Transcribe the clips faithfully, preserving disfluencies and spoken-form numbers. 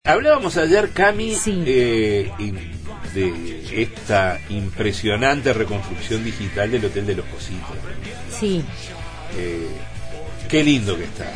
Hablábamos ayer, Cami, sí. eh, de esta impresionante reconstrucción digital del Hotel de los Positos. Sí. Eh, qué lindo que está.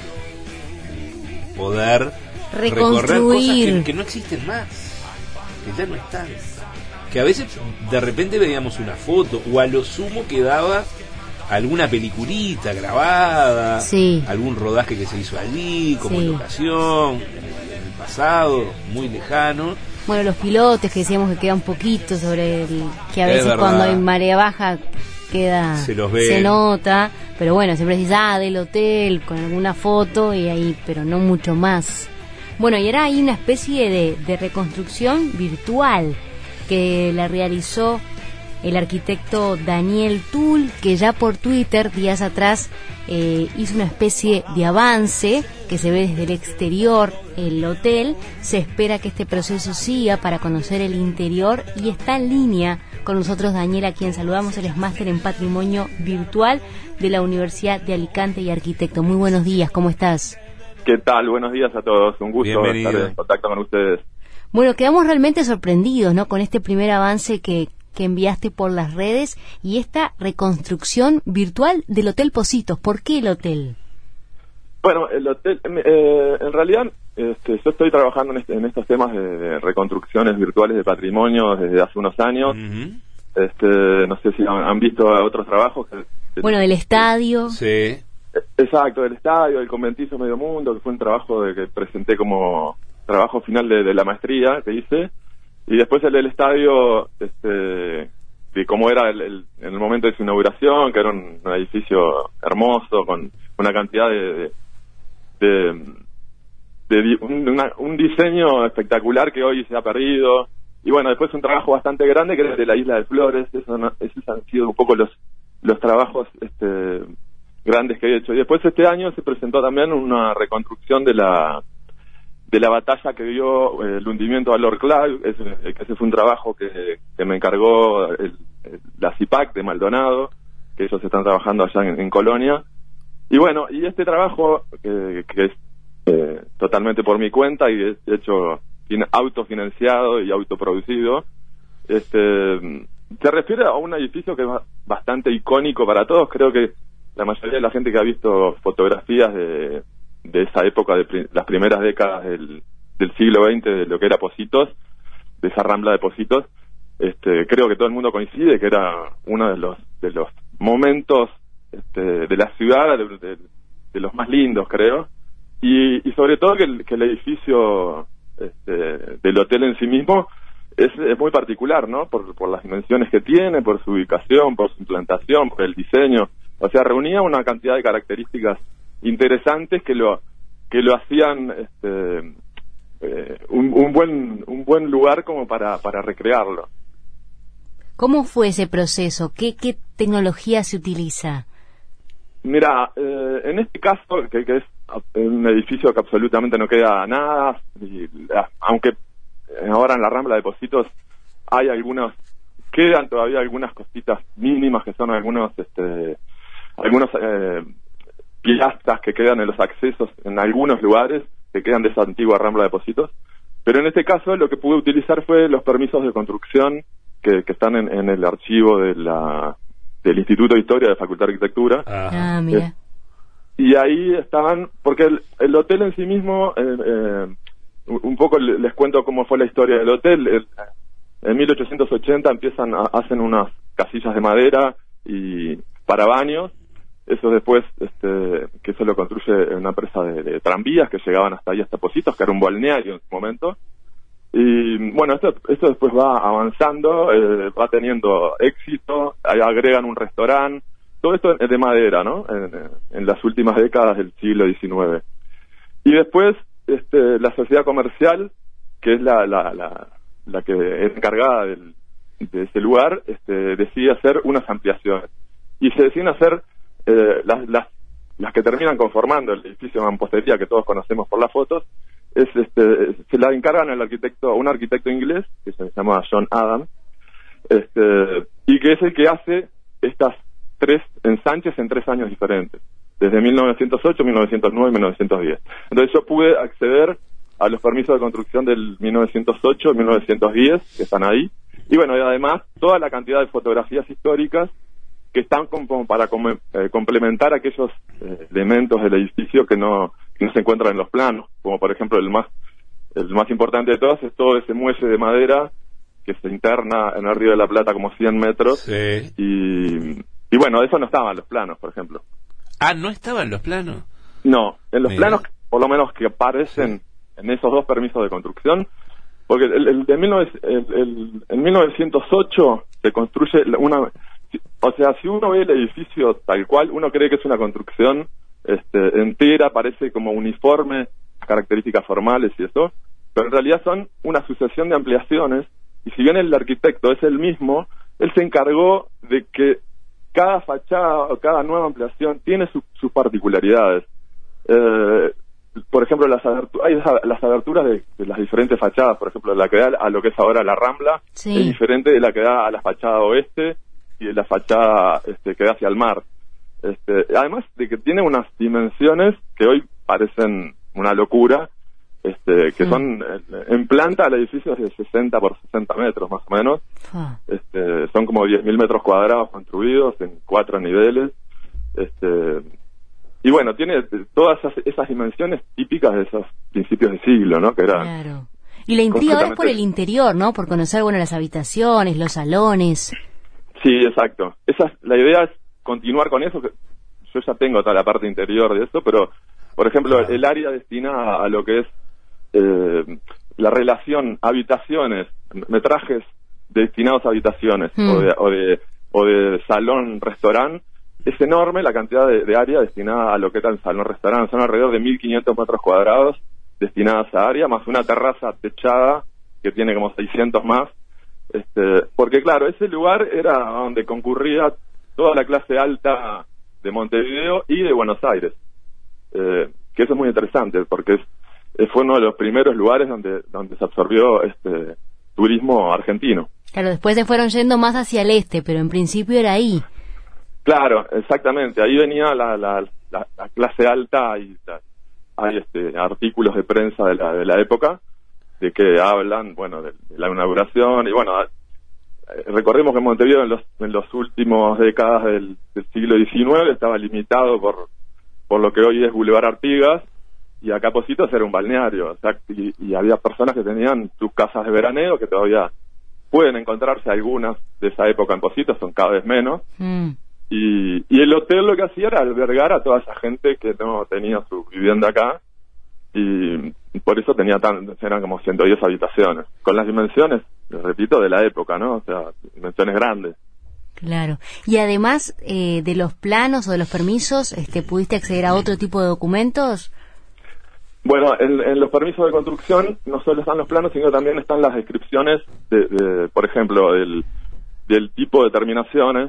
Poder reconstruir recorrer cosas que, que no existen más, que ya no están. Que a veces de repente veíamos una foto o a lo sumo quedaba alguna peliculita grabada, sí. algún rodaje que se hizo allí, como sí. locación, en el pasado, muy lejano. Bueno, los pilotes que decíamos que queda un poquito sobre el... que a Es veces verdad. Cuando hay marea baja queda... Se los ve. Se nota, pero bueno, siempre decís, ah, del hotel, con alguna foto y ahí, pero no mucho más. Bueno, y ahora hay una especie de, de reconstrucción virtual que la realizó el arquitecto Daniel Tull, que ya por Twitter días atrás eh, hizo una especie de avance que se ve desde el exterior el hotel. Se espera que este proceso siga para conocer el interior y está en línea con nosotros Daniel, a quien saludamos. Él es máster en patrimonio virtual de la Universidad de Alicante y arquitecto. Muy buenos días, ¿cómo estás? ¿Qué tal? Buenos días a todos, un gusto Bienvenido. estar en contacto con ustedes. Bueno, quedamos realmente sorprendidos, ¿no?, con este primer avance que que enviaste por las redes y esta reconstrucción virtual del Hotel Positos. ¿Por qué el hotel? Bueno, el hotel, eh, en realidad, este, yo estoy trabajando en, este, en estos temas de, de reconstrucciones virtuales de patrimonio desde hace unos años. Uh-huh. Este, no sé si han, han visto otros trabajos. Que, bueno, del estadio. Sí. Exacto, del estadio, del conventizo Medio Mundo, que fue un trabajo de que presenté como trabajo final de, de la maestría que hice. Y después el del estadio, este, de cómo era el, el, en el momento de su inauguración, que era un, un edificio hermoso, con una cantidad de... de, de, de un, una, un diseño espectacular que hoy se ha perdido. Y bueno, después un trabajo bastante grande, que era el de la Isla de Flores. Eso no, esos han sido un poco los, los trabajos este, grandes que he hecho. Y después este año se presentó también una reconstrucción de la... de la batalla que dio eh, el hundimiento de Lord Clive. Ese, ese fue un trabajo que, que me encargó el, el, la C I P A C de Maldonado, que ellos están trabajando allá en, en Colonia. Y bueno, y este trabajo, que, que es eh, totalmente por mi cuenta y es hecho autofinanciado y autoproducido, este, se refiere a un edificio que es bastante icónico para todos. Creo que la mayoría de la gente que ha visto fotografías de de esa época, de pri- las primeras décadas del, del siglo veinte, de lo que era Positos, de esa rambla de Positos, este, creo que todo el mundo coincide que era uno de los de los momentos este, de la ciudad, de, de, de los más lindos, creo, y, y sobre todo que el, que el edificio este, del hotel en sí mismo es, es muy particular, ¿no? Por, por las dimensiones que tiene, por su ubicación, por su implantación, por el diseño. O sea, reunía una cantidad de características interesantes que lo que lo hacían este, eh, un, un buen un buen lugar como para para recrearlo. ¿Cómo fue ese proceso? ¿Qué qué tecnología se utiliza? Mira, eh, en este caso que, que es un edificio que absolutamente no queda nada, y, aunque ahora en la Rambla de Positos hay algunos, quedan todavía algunas cositas mínimas que son algunos este algunos eh, pilastas que quedan en los accesos en algunos lugares que quedan de esa antigua Rambla de Positos, pero en este caso lo que pude utilizar fue los permisos de construcción que, que están en, en el archivo de la del Instituto de Historia de Facultad de Arquitectura. Ah, mira. Eh, y ahí estaban, porque el, el hotel en sí mismo, eh, eh, un poco les cuento cómo fue la historia del hotel. El, en mil ochocientos ochenta empiezan a, hacen unas casillas de madera y para baños. Eso después, este, que eso lo construye una empresa de, de tranvías que llegaban hasta ahí, hasta Positos, que era un balneario en su momento. Y bueno, esto, esto después va avanzando, eh, va teniendo éxito, ahí agregan un restaurante, todo esto es de madera, ¿no? En, en las últimas décadas del siglo diecinueve. Y después, este, la sociedad comercial, que es la, la, la, la que es encargada del, de ese lugar, este, decide hacer unas ampliaciones. Y se deciden hacer Eh, las, las las que terminan conformando el edificio de mampostería que todos conocemos por las fotos, es este se la encargan al arquitecto, un arquitecto inglés que se llama John Adams, este y que es el que hace estas tres ensanches en tres años diferentes, desde mil novecientos ocho, mil novecientos nueve y mil novecientos diez. Entonces yo pude acceder a los permisos de construcción del mil novecientos ocho, mil novecientos diez, que están ahí. Y bueno, y además toda la cantidad de fotografías históricas que están como para com eh, complementar aquellos eh, elementos del edificio que no, que no se encuentran en los planos, como por ejemplo el más el más importante de todos es todo ese muelle de madera que se interna en el Río de la Plata como cien metros. Sí. Y, y bueno, eso no estaba en los planos, por ejemplo. Ah, ¿no estaba en los planos? No, en los Mira. planos, por lo menos que aparecen sí. en esos dos permisos de construcción, porque el, el de mil novecientos, el, el, en mil novecientos ocho se construye una... O sea, si uno ve el edificio tal cual, uno cree que es una construcción este, entera, parece como uniforme, características formales y eso, pero en realidad son una sucesión de ampliaciones, y si bien el arquitecto es el mismo, él se encargó de que cada fachada o cada nueva ampliación tiene su, sus particularidades. Eh, por ejemplo, las, abertu hay las aberturas de, de las diferentes fachadas, por ejemplo, la que da a lo que es ahora la Rambla, sí. es diferente de la que da a la fachada oeste y de la fachada este, que da hacia el mar. Este, además de que tiene unas dimensiones que hoy parecen una locura, este, que mm. son, en planta el edificio es de sesenta por sesenta metros más o menos, ah. este, son como diez mil metros cuadrados construidos en cuatro niveles, este, y bueno, tiene todas esas, esas dimensiones típicas de esos principios de siglo, ¿no? Que eran claro. Y la intriga ahora es por el interior, ¿no? Por conocer, bueno, las habitaciones, los salones. Sí, exacto. Esa es, la idea es continuar con eso, que yo ya tengo toda la parte interior de eso, pero, por ejemplo, el área destinada a lo que es eh, la relación habitaciones, metrajes destinados a habitaciones, mm. o, de, o, de, o de salón-restaurant, es enorme la cantidad de, de área destinada a lo que es el salón-restaurant. Son alrededor de mil quinientos metros cuadrados destinadas a área, más una terraza techada que tiene como seiscientos más. Este, porque claro, ese lugar era donde concurría toda la clase alta de Montevideo y de Buenos Aires, eh, que eso es muy interesante porque es, es, fue uno de los primeros lugares donde, donde se absorbió este turismo argentino. Claro, después se fueron yendo más hacia el este, pero en principio era ahí. Claro, exactamente, ahí venía la, la, la, la clase alta y la, hay este, artículos de prensa de la, de la época de que hablan, bueno, de, de la inauguración y bueno, recordemos que Montevideo en los en los últimos décadas del, del siglo diecinueve estaba limitado por por lo que hoy es Boulevard Artigas, y acá Pocitos era un balneario, o sea, y, y había personas que tenían sus casas de veraneo, que todavía pueden encontrarse algunas de esa época en Pocitos, son cada vez menos, mm. y, y el hotel lo que hacía era albergar a toda esa gente que no tenía su vivienda acá, y por eso tenía tan, eran como ciento diez habitaciones, con las dimensiones, les repito, de la época, ¿no? O sea, dimensiones grandes. Claro. Y además eh, de los planos o de los permisos, este, ¿pudiste acceder a otro tipo de documentos? Bueno, en, en los permisos de construcción no solo están los planos, sino también están las descripciones, de, de por ejemplo, del, del tipo de terminaciones,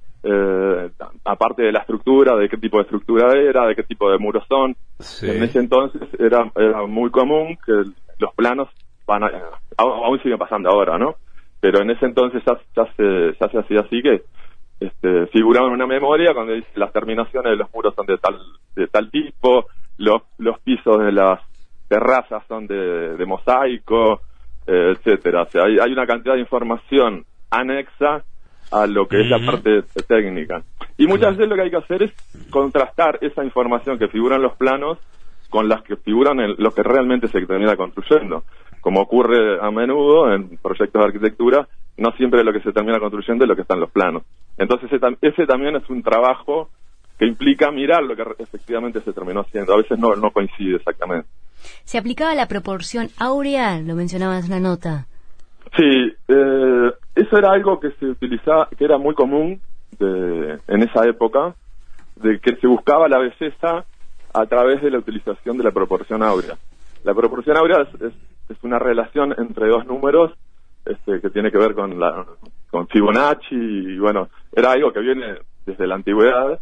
eh, aparte de la estructura, de qué tipo de estructura era, de qué tipo de muros son. Sí. En ese entonces era, era muy común que los planos van a, aún sigue pasando ahora, ¿no? Pero en ese entonces ya, ya, se, ya se hacía así que este, figuraba en una memoria cuando dice las terminaciones de los muros son de tal de tal tipo, los los pisos de las terrazas son de, de mosaico, eh, etcétera. O sea, hay, hay una cantidad de información anexa a lo que mm. es la parte técnica. Y muchas veces lo que hay que hacer es contrastar esa información que figura en los planos con las que figuran en lo que realmente se termina construyendo. Como ocurre a menudo en proyectos de arquitectura, no siempre lo que se termina construyendo es lo que está en los planos. Entonces ese, ese también es un trabajo que implica mirar lo que efectivamente se terminó haciendo. A veces no, no coincide exactamente. ¿Se aplicaba la proporción áurea? Lo mencionabas en la nota. Sí, eh, eso era algo que se utilizaba, que era muy común de, en esa época, de que se buscaba la belleza a través de la utilización de la proporción áurea. La proporción áurea es, es, es una relación entre dos números este, que tiene que ver con la con Fibonacci, y bueno, era algo que viene desde la antigüedad,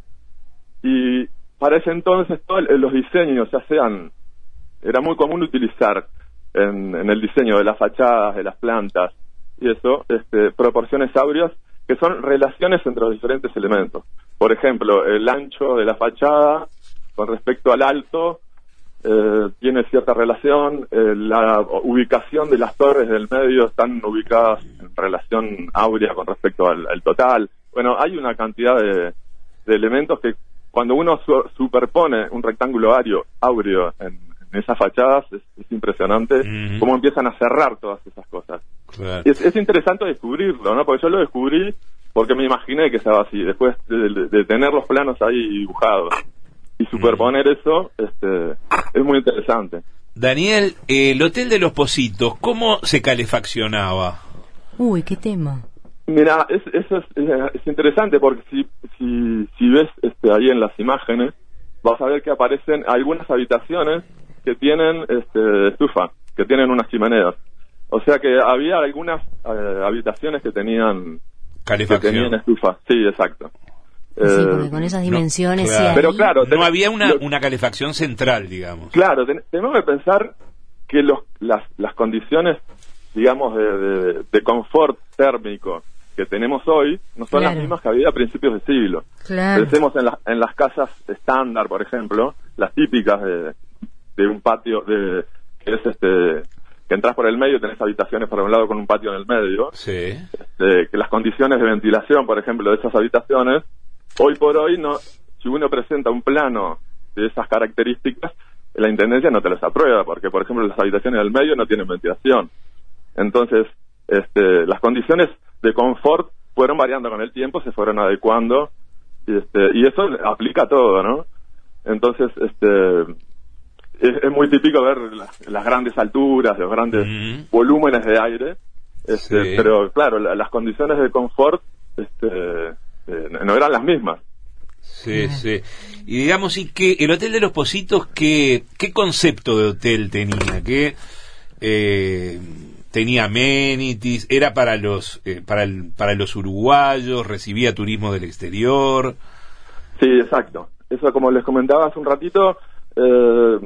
y para ese entonces todos los diseños, ya sean, era muy común utilizar en, en el diseño de las fachadas, de las plantas, y eso, este, proporciones áureas, que son relaciones entre los diferentes elementos. Por ejemplo, el ancho de la fachada con respecto al alto eh, tiene cierta relación, eh, la ubicación de las torres del medio están ubicadas en relación áurea con respecto al, al total. Bueno, hay una cantidad de, de elementos que cuando uno su, superpone un rectángulo áureo, áureo en, en esas fachadas, es, es impresionante mm-hmm. cómo empiezan a cerrar todas esas cosas. Claro. Es, es interesante descubrirlo, ¿no? Porque yo lo descubrí porque me imaginé que estaba así, después de, de, de tener los planos ahí dibujados y superponer mm. eso, este, es muy interesante. Daniel, eh, el Hotel de los Pocitos, ¿cómo se calefaccionaba? Uy, qué tema. Mira, es, eso es, es, es interesante porque si, si, si ves este, ahí en las imágenes, vas a ver que aparecen algunas habitaciones que tienen este, estufa, que tienen unas chimeneas. O sea que había algunas eh, habitaciones que tenían calefacción. Que tenían estufa, sí, exacto. Sí, porque con esas dimensiones... No, claro. Sí, pero claro, no había una, una calefacción central, digamos. Claro, ten, tenemos que pensar que los, las, las condiciones, digamos, de, de, de confort térmico que tenemos hoy no son claro. las mismas que había a principios de siglo. Claro. Pensemos en, la, en las casas estándar, por ejemplo, las típicas de, de un patio, de que es este... que entras por el medio y tenés habitaciones por un lado con un patio en el medio, sí. este, que las condiciones de ventilación, por ejemplo, de esas habitaciones, hoy por hoy, no, si uno presenta un plano de esas características, la Intendencia no te las aprueba, porque, por ejemplo, las habitaciones del medio no tienen ventilación. Entonces, este, las condiciones de confort fueron variando con el tiempo, se fueron adecuando, y, este, y eso aplica a todo, ¿no? Entonces, este... Es, es muy típico ver las, las grandes alturas, los grandes mm. volúmenes de aire, este, sí. pero claro, la, las condiciones de confort este, eh, no eran las mismas. Sí, sí. Y digamos, ¿y que el Hotel de los Pocitos, qué, qué concepto de hotel tenía? ¿Qué eh, tenía amenities? ¿Era para los eh, para el, para los uruguayos? ¿Recibía turismo del exterior? Sí, exacto. Eso, como les comentaba hace un ratito, eh,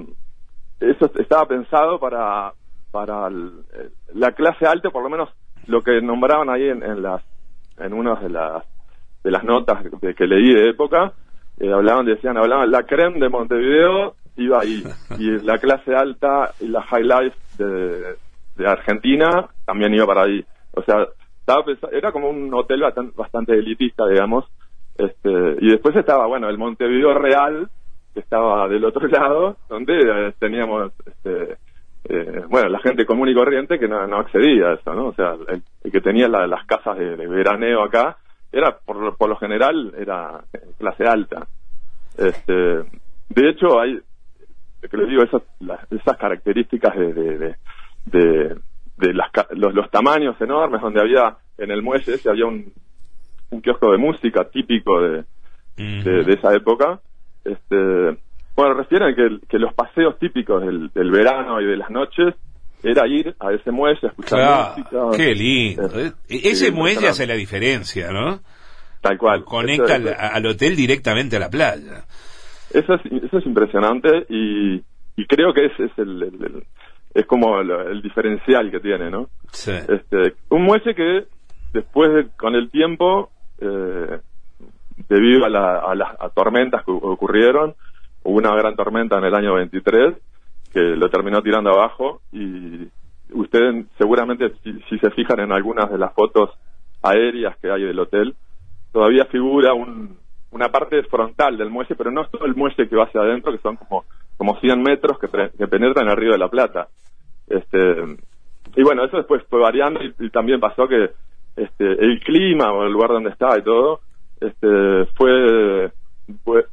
eso estaba pensado para para el, la clase alta, por lo menos lo que nombraban ahí en, en las en unas de las de las notas que, que leí de época, eh, hablaban decían hablaban la creme de Montevideo iba ahí, y la clase alta y la high life de, de Argentina también iba para ahí. O sea, estaba pensado, era como un hotel bastante, bastante elitista, digamos, este, y después estaba, bueno, el Montevideo real, que estaba del otro lado, donde eh, teníamos, este, eh, bueno, la gente común y corriente que no, no accedía a eso, ¿no? O sea, el, el que tenía la, las casas de, de veraneo acá, era, por, por lo general, era clase alta. Este, de hecho, hay, que les digo, esas, las, esas características de, de, de, de, de las, los, los tamaños enormes, donde había, en el muelle ese había un, un kiosco de música típico de, uh-huh. de, de esa época. Este, bueno, refieren que, que los paseos típicos del, del verano y de las noches era ir a ese muelle a escuchar claro, música. Qué lindo. Eh, ese sí, muelle hace la diferencia, ¿no? Tal cual. Conecta eso, al, al hotel directamente a la playa. Eso es, eso es impresionante y, y creo que ese es el, el, el es como el, el diferencial que tiene, ¿no? Sí. Este, un muelle que después de, con el tiempo eh, debido a, la, a las a tormentas que ocurrieron, hubo una gran tormenta en el año veintitrés que lo terminó tirando abajo, y ustedes seguramente si, si se fijan en algunas de las fotos aéreas que hay del hotel, todavía figura un, una parte frontal del muelle, pero no es todo el muelle que va hacia adentro, que son como, como cien metros que, pre, que penetran en el Río de la Plata. Este, y bueno, eso después fue variando, y, y también pasó que este, el clima o el lugar donde estaba y todo, este, fue, fue,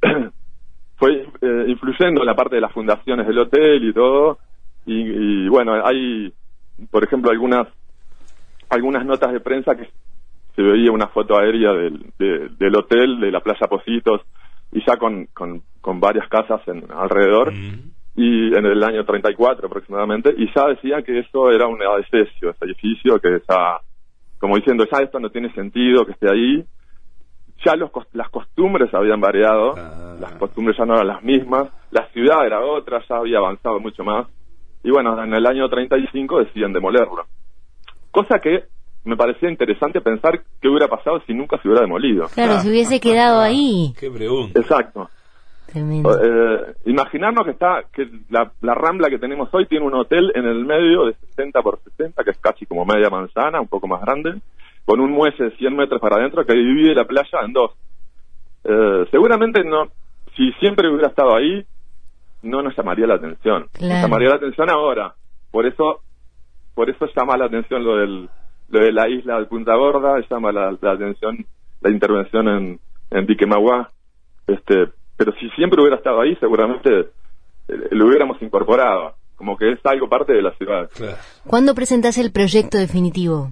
fue eh, influyendo en la parte de las fundaciones del hotel y todo, y, y bueno, hay, por ejemplo, algunas algunas notas de prensa que se veía una foto aérea del, de, del hotel, de la playa Pocitos, y ya con, con, con varias casas en, alrededor, mm. y en el año treinta y cuatro aproximadamente, y ya decían que eso era un adefesio, ese edificio, que ya, como diciendo, ya esto no tiene sentido que esté ahí. Ya los, las costumbres habían variado, ah. las costumbres ya no eran las mismas, la ciudad era otra, ya había avanzado mucho más, y bueno, en el año treinta y cinco deciden demolerlo. Cosa que me parecía interesante pensar qué hubiera pasado si nunca se hubiera demolido. Claro, ah, si hubiese quedado ah, ahí. Qué pregunta. Exacto. Eh, imaginarnos que está que la, la Rambla que tenemos hoy tiene un hotel en el medio de sesenta por sesenta, que es casi como media manzana, un poco más grande, con un muelle de cien metros para adentro que divide la playa en dos. Eh, seguramente no, si siempre hubiera estado ahí, no nos llamaría la atención. Claro. Nos llamaría la atención ahora. Por eso, por eso llama la atención lo del, lo de la isla de Punta Gorda, llama la, la atención la intervención en, en Diquemagua. Este, pero si siempre hubiera estado ahí, seguramente eh, lo hubiéramos incorporado, como que es algo parte de la ciudad. Claro. ¿Cuándo presentás el proyecto definitivo?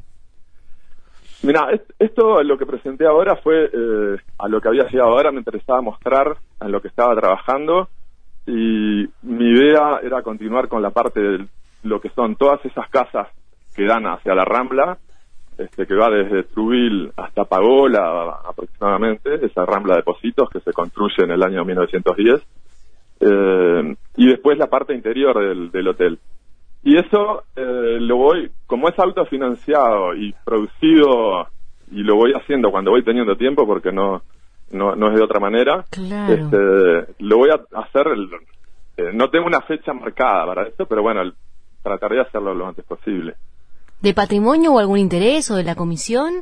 Mira, esto, lo que presenté ahora fue eh, a lo que había llegado ahora, me interesaba mostrar en lo que estaba trabajando, y mi idea era continuar con la parte de lo que son todas esas casas que dan hacia la Rambla, este, que va desde Trubil hasta Pagola aproximadamente, esa Rambla de Pocitos que se construye en el año mil novecientos diez, eh, y después la parte interior del, del hotel. Y eso eh, lo voy, como es autofinanciado y producido, y lo voy haciendo cuando voy teniendo tiempo, porque no no, no es de otra manera. Claro. Este, lo voy a hacer, eh, no tengo una fecha marcada para esto, pero bueno, trataré de hacerlo lo antes posible. ¿De patrimonio o algún interés o de la comisión?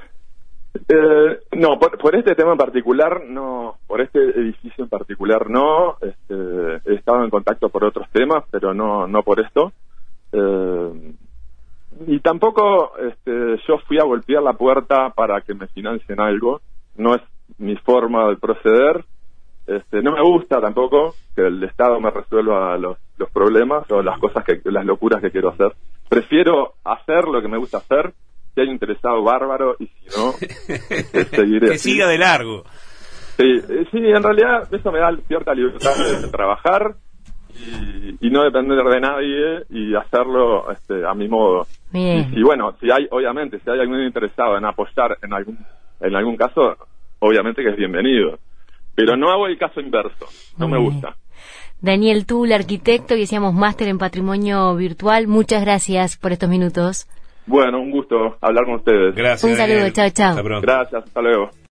Eh, no, por, por este tema en particular, no, por este edificio en particular no, este, he estado en contacto por otros temas, pero no, no por esto. Eh, y tampoco este, yo fui a golpear la puerta para que me financien algo, no es mi forma de proceder. Este, no me gusta tampoco que el Estado me resuelva los, los problemas o las cosas que, las locuras que quiero hacer. Prefiero hacer lo que me gusta hacer. Si hay interesado, bárbaro, y si no, eh, seguiré que así. siga de largo. Sí, sí, en realidad eso me da cierta libertad de trabajar y, y no depender de nadie y hacerlo este, a mi modo. Bien. Y si, bueno, si hay, obviamente, si hay algún interesado en apoyar en algún en algún caso, obviamente que es bienvenido. Pero no hago el caso inverso, no me gusta. Daniel Tull, arquitecto, y decíamos máster en patrimonio virtual. Muchas gracias por estos minutos. Bueno, un gusto hablar con ustedes. Gracias. Un saludo, Daniel. chao, chao. Hasta pronto. Gracias, hasta luego.